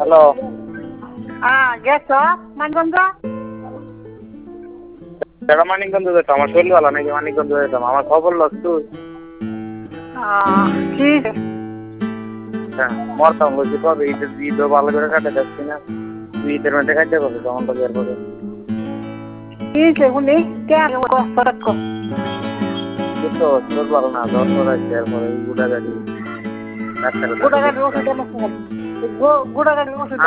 Hello. গেছ মানগঞ্জ? এটা মানিকগঞ্জ যেতাম, আমার শরীর ভালো নাকি মানিকগঞ্জ যেতাম, আমার খবর লস তুই। কি হ্যাঁ, মরতাম বলছি কবে ঈদও ভালো করে কাটে যাচ্ছি না, তুই ঈদের মধ্যে খাইতে পারবি তখন তো বের হবে। শুনি তো শরীর ভালো না, জ্বর জ্বর আসছে, এরপরে গুড়া গাড়ি ডাক্তারের গুড়াগাড়ির ওষুধ গুড়াগাড়ির ওষুধ